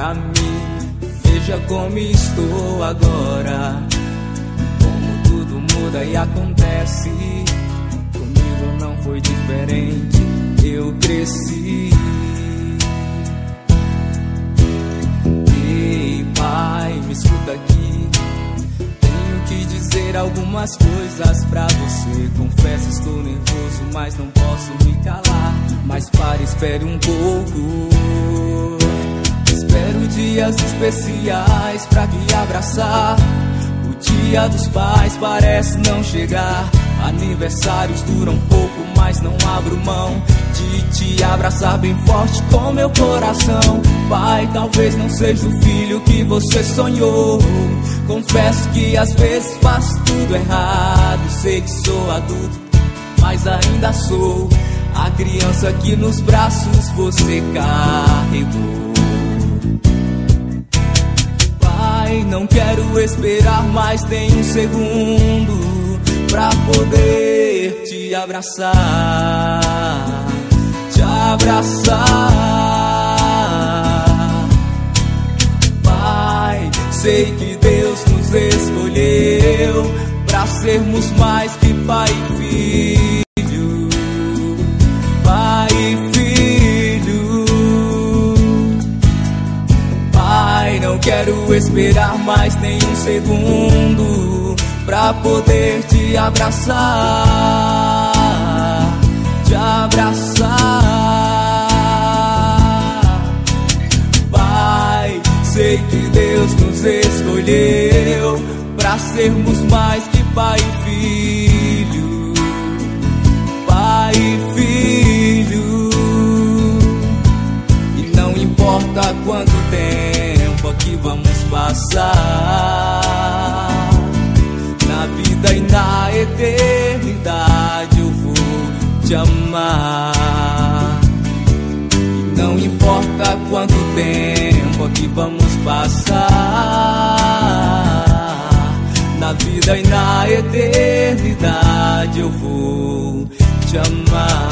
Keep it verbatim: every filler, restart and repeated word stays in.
pra mim. Veja como estou agora, como tudo muda e acontece. Comigo não foi diferente, eu cresci. Ei, pai, me escuta aqui. Tenho que dizer algumas coisas pra você. Confesso, estou nervoso, mas não posso me calar. Mas pare, espere um pouco. Espero dias especiais pra te abraçar. O dia dos pais parece não chegar. Aniversários duram pouco, mas não abro mão de te abraçar bem forte com meu coração. Pai, talvez não seja o filho que você sonhou. Confesso que às vezes faço tudo errado. Sei que sou adulto, mas ainda sou a criança que nos braços você carregou. Pai, não quero esperar mais nem um segundo pra poder te abraçar, te abraçar. Pai, sei que Deus nos escolheu pra sermos mais que pai e filho. Pai e filho. Pai, não quero esperar mais nem um segundo pra poder te abraçar, te abraçar. Pai, sei que Deus nos escolheu pra sermos mais que pai e filho. Pai e filho. E não importa quanto tempo aqui vamos passar, na vida e na eternidade eu vou te amar. E não importa quanto tempo aqui vamos passar, na vida e na eternidade eu vou te amar.